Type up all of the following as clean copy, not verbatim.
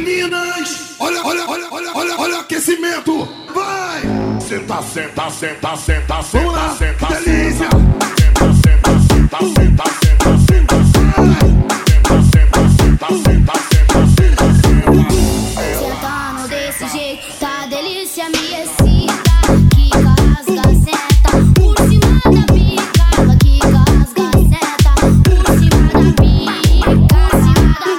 meninas, olha o aquecimento. Vai! Senta, senta, senta, senta, senta, senta, delícia. Senta, senta, senta, senta, senta, senta, senta, senta, sentando desse jeito, tá delícia, me excita. Que rasga, senta, por cima da pica. Que rasga, senta, por cima da pica. Cima da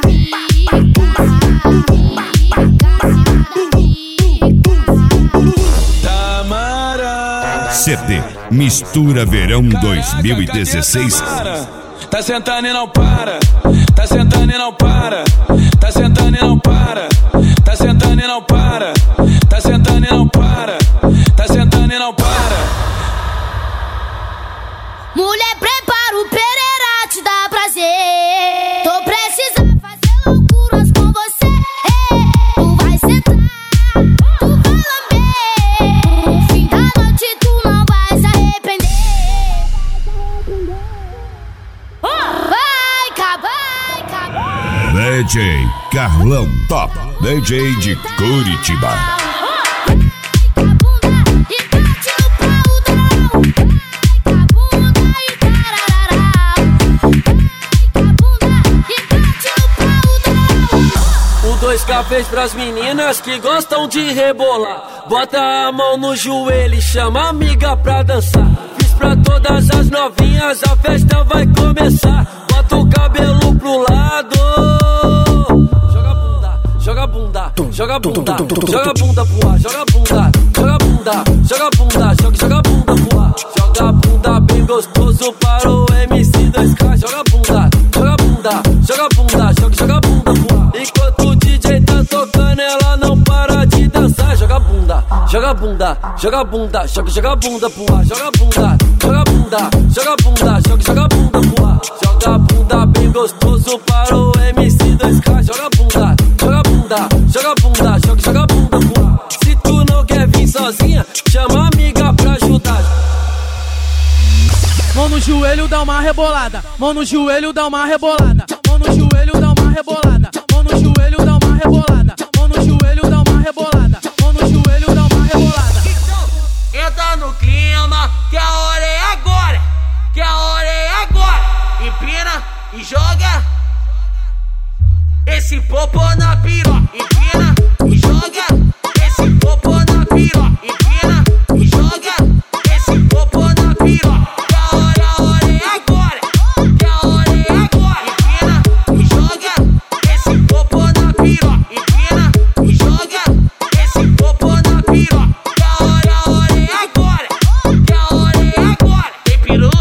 pica. CD Mistura Verão 2016. Tá sentando e não para, tá sentando e não para, tá sentando e não para, tá sentando e não para, tá sentando e não para, tá sentando e não para. Mulher, prepara o Pereira, te dá prazer. Tô precisando fazer loucuras com você. Tu vai sentar, tu vai lamber. No fim da noite tu não vai se arrepender. Vai acabar. DJ Carlão Top, DJ de Curitiba. Dois cafés pras meninas que gostam de rebolar. Bota a mão no joelho e chama a amiga pra dançar. Fiz pra todas as novinhas, a festa vai começar. Bota o cabelo pro lado. Joga bunda, joga bunda, joga bunda, joga bunda pro ar, joga bunda, joga bunda, joga bunda, joga bunda pro ar. Joga bunda bem gostoso para o MC2K. Joga bunda, joga bunda, joga bunda, joga bunda pro ar. Enquanto o DJ tá tocando, ela não para de dançar. Joga bunda, joga bunda, joga bunda, joga bunda pro ar. Joga bunda, joga bunda, joga bunda, joga bunda pro ar. Joga bunda bem gostoso para o MC2K. Joga bunda, joga bunda, joga bunda, joga bunda pro ar. Se tu não quer vir sozinha, chama a amiga pra ajudar. Mão no joelho, dá uma rebolada. Mão no joelho, dá uma rebolada. Mão no joelho, dá uma rebolada. Mão no joelho, dá uma rebolada. Mão no joelho, dá uma rebolada. Mão no joelho, dá uma rebolada. Entra no clima, que a hora é agora. Que a hora é agora. Empina e joga esse popô na piroca. Empina e joga esse popô na piroca. Empina e joga esse popô na piroca. Que a hora é agora. Que a hora é agora. Empina e joga esse popô na piroca. Empina e joga esse popô na piroca. Que a hora é agora. Que a hora é agora. Tem peru,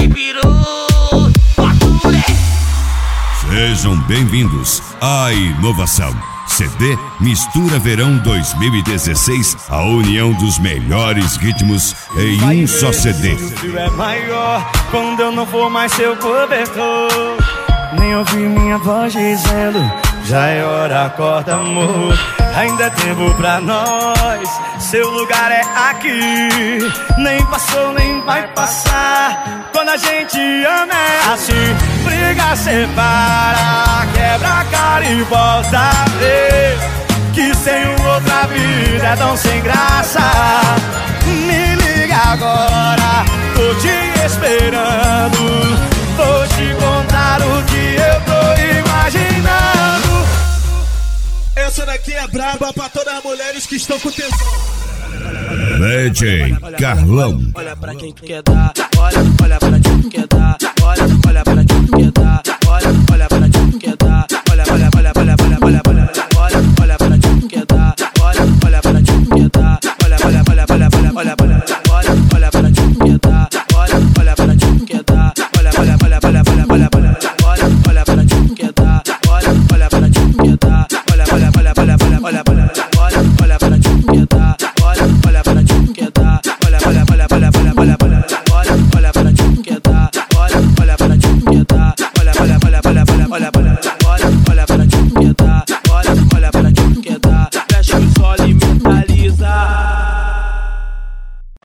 Sejam bem-vindos à inovação. CD Mistura Verão 2016, a união dos melhores ritmos em um só CD. O frio é maior quando eu não for mais seu cobertor. Nem ouvi minha voz dizendo, já é hora, acorda amor. Ainda é tempo pra nós, seu lugar é aqui. Nem passou, nem vai passar. Quando a gente ama é assim. Briga, separa, quebra a cara e volta a ver que sem outra vida é tão sem graça. Me liga agora, tô te esperando. Vou te contar o que eu tô imaginando. Essa daqui é braba pra todas as mulheres que estão com tesão. DJ Carlão. Olha pra quem tu quer dar, olha pra quem tu quer dar, olha pra quem tu quer dar.